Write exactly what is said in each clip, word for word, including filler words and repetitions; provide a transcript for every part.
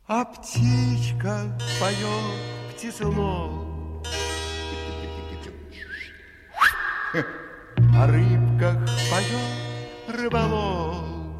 А птичка поет птицелов, о рыбках поет рыболов.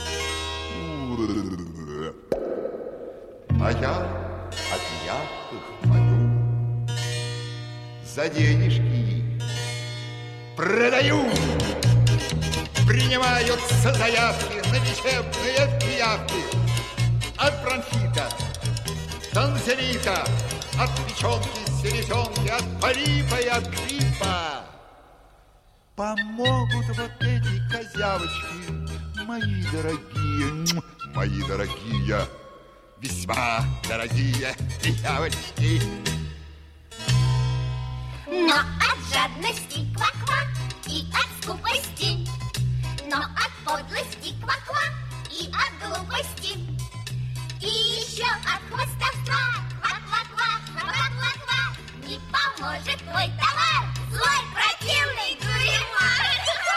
А я от яхтах пою, за денежки продаю. Принимаются заявки на лечебные пиявки. От бронхита, танзелита, от печенки, селезенки, от полипа и от гриппа. Помогут вот эти козявочки, мои дорогие, мои дорогие, весьма дорогие пиявочки. Но от жадности ква-ква и от скупости, но от подлости ква-ква и от глупости, и еще от хвостовства ква-ква-ква, ква-ква-ква, не поможет твой товар, злой противный дуримар.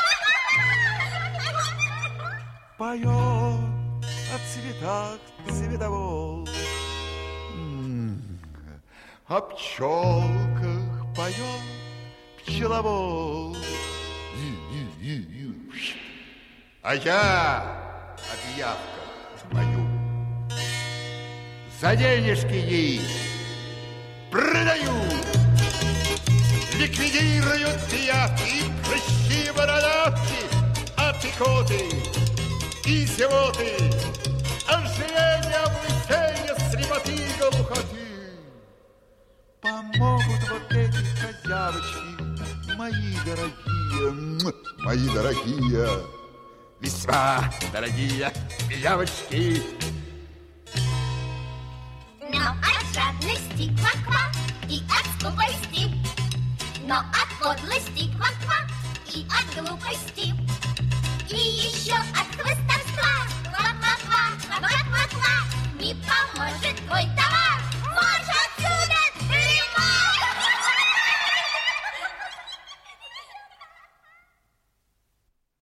Поет о цветах цветовол, о пчелках поет пчеловод. А я от явках пою, за денежки ей продаю. Ликвидируют пиявки, прыщи, бородавки, от икоты и зевоты, ожирения, облысения, слепоты и глухоты. Помогут вот эти козявочки, мои дорогие, мои дорогие, весьма дорогие пиявочки. Но от жадности ква-ква и от скупости, но от подлости ква-ква и от глупости, и еще от хвостовства ква-ква-ква, ква-ква-ква, не по